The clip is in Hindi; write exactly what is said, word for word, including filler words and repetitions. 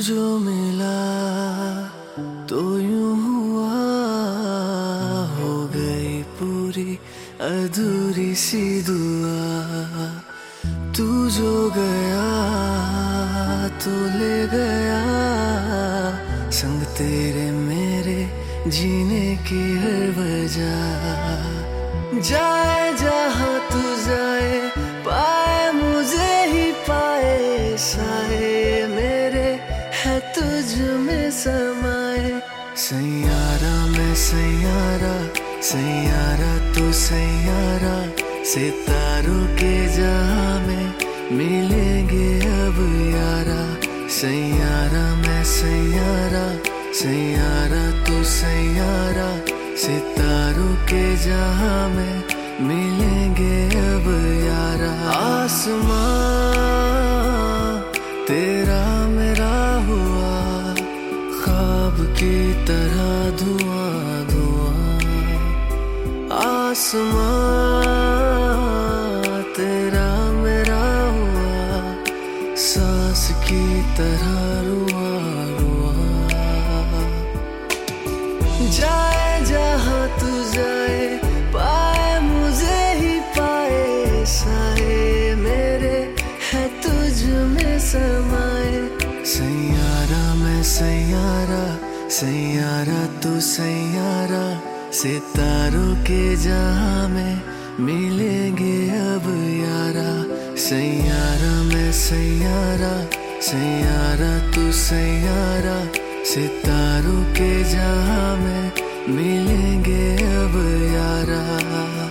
जो मिला तो यूं हुआ, हो गई पूरी अधूरी सी दुआ। तू जो गया तो ले गया संग तेरे मेरे जीने की हर वजह। जाए जहां तू जाए, पाए मुझे ही पाए, साए मेरे है तुझ में समाए। सैयारा मैं सैयारा, सैयारा तू सैयारा, सितारों के जहां में मिलेंगे अब यारा। सैयारा मैं सैयारा, सैयारा तू सैयारा, सितारों के जहां में मिलेंगे अब यारा। आसमां तेरा मेरा हुआ, ख्वाब की तरह धुआं धुआं। आसमां तेरा मेरा हुआ, सांस की तरह रुआ रुआ। जाए जहां तू जाए, पाए मुझे ही पाए, साए मेरे है तुझ में समाए। सैयारा मैं सैयारा, सैयारा तू सैयारा, सितारों के जहां में मिलेंगे अब यारा। सैयारा मैं सैयारा, सैयारा तू सैयारा, सितारों के जहां में मिलेंगे अब यारा।